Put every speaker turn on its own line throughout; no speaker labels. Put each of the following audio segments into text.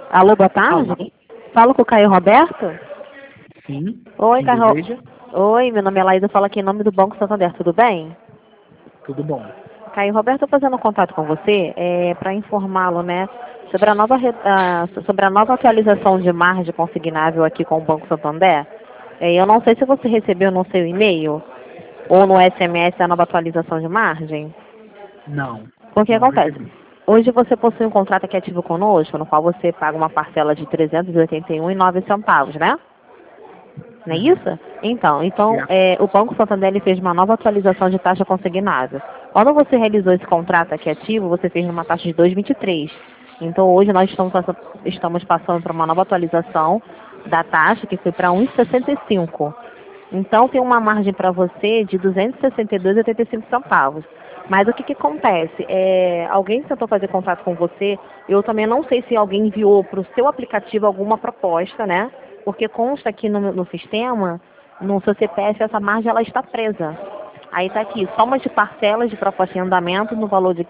Alô, boa tarde. Falo com o Caio Roberto?
Sim.
Oi,
Quem
Caio.
deseja?
Oi, meu nome é Laísa, falo aqui em nome do Banco Santander, tudo bem?
Tudo bom.
Caio Roberto, estou fazendo contato com você para informá-lo, né, sobre sobre a nova atualização de margem consignável aqui com o Banco Santander. Eu não sei se você recebeu no seu e-mail ou no SMS a nova atualização de margem.
Não.
O que
Não
acontece?
recebi.
Hoje você possui um contrato aqui ativo conosco, no qual você paga uma parcela de R$ 381,09, né? Não é
Uhum.
isso? Então
Certo.
o Banco Santander ele fez uma nova atualização de taxa consignável. Quando você realizou esse contrato aqui ativo, você fez numa taxa de 2,23. Então hoje nós estamos passando por uma nova atualização da taxa, que foi para 1,65. Então tem uma margem para você de R$ 262,85. Mas o que acontece? Alguém tentou fazer contato com você, eu também não sei se alguém enviou para o seu aplicativo alguma proposta, né? Porque consta aqui no sistema, no seu CPF, essa margem ela está presa. Aí está aqui, soma de parcelas de proposta em andamento no valor de R$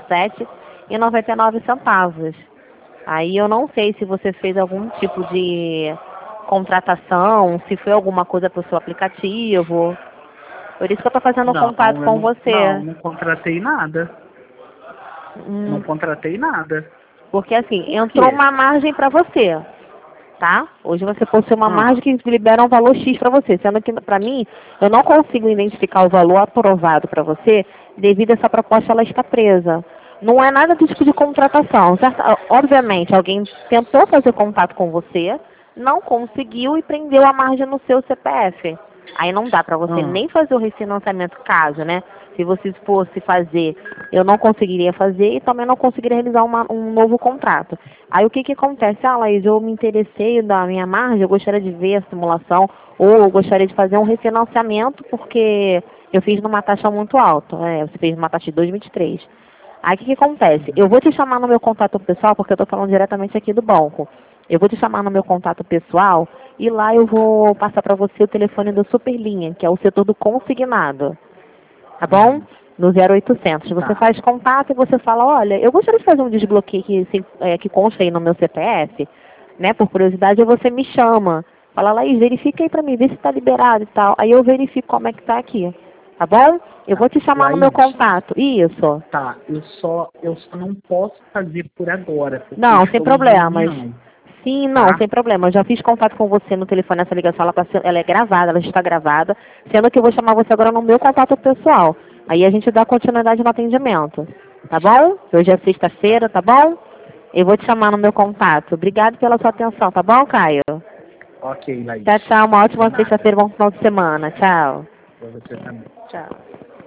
517,99. Aí eu não sei se você fez algum tipo de contratação, se foi alguma coisa para o seu aplicativo. Por isso que eu estou fazendo
Não,
contato
eu
com você.
não contratei nada. Não
Hum,
contratei nada.
Porque assim,
Por
entrou
quê?
uma margem para você, tá? Hoje você possui uma
Ah,
margem que libera um valor X para você, sendo que para mim eu não consigo identificar o valor aprovado para você devido a essa proposta ela está presa. Não é nada do tipo de contratação, certo? Obviamente, alguém tentou fazer contato com você, não conseguiu e prendeu a margem no seu CPF. Aí não dá para você
ah.
nem fazer o refinanciamento caso, né? Se você fosse fazer, eu não conseguiria fazer e também não conseguiria realizar um novo contrato. Aí o que acontece? Ah, Laís, eu me interessei da minha margem, eu gostaria de ver a simulação, ou eu gostaria de fazer um refinanciamento, porque eu fiz numa taxa muito alta. Você fez numa taxa de 2,23. Aí o que acontece? Eu vou te chamar no meu contato pessoal, porque eu estou falando diretamente aqui do banco. Eu vou te chamar no meu contato pessoal e lá eu vou passar para você o telefone do Superlinha, que é o setor do consignado. Tá bom?
Uhum.
No 0800. Você
Tá.
faz contato e você fala, olha, eu gostaria de fazer um desbloqueio que consta aí no meu CPF, né? Por curiosidade, você me chama. Fala, Laís, verifica aí pra mim, vê se tá liberado e tal. Aí eu verifico como é que tá aqui. Tá bom? Eu
Tá.
vou te chamar no meu
Laís,
contato. Isso.
tá. Eu só não posso fazer por agora, porque eu
Não, sem
estou em
problemas.
reunião,
Sim, não,
tá?
sem problema. Eu já fiz contato com você no telefone, essa ligação, ela é gravada, ela está gravada, sendo que eu vou chamar você agora no meu contato pessoal. Aí a gente dá continuidade no atendimento. Tá bom? Hoje é
Tá.
sexta-feira, tá bom? Eu vou te chamar no meu contato. Obrigado pela sua atenção, tá bom, Caio?
Ok, Laís.
Tchau, tchau. Uma
De
ótima
nada.
sexta-feira, bom final de semana. Tchau.
Pra você também.
Tchau.